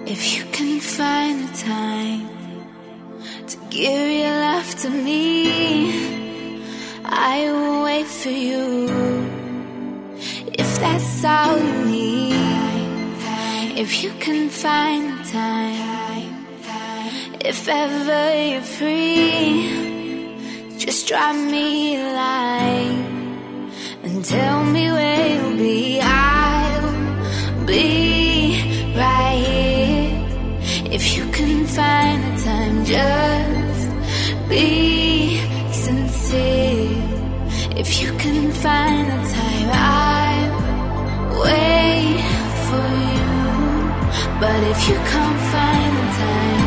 If you can find the time to give your love to me, I will wait for you. If that's all you need, if you can find the time, if ever you're free, just drop me a line and tell me where you'll be. I'll be right here. If you can find the time, just be sincere. If you can find the time, I'll wait for you. But if you can't find the time,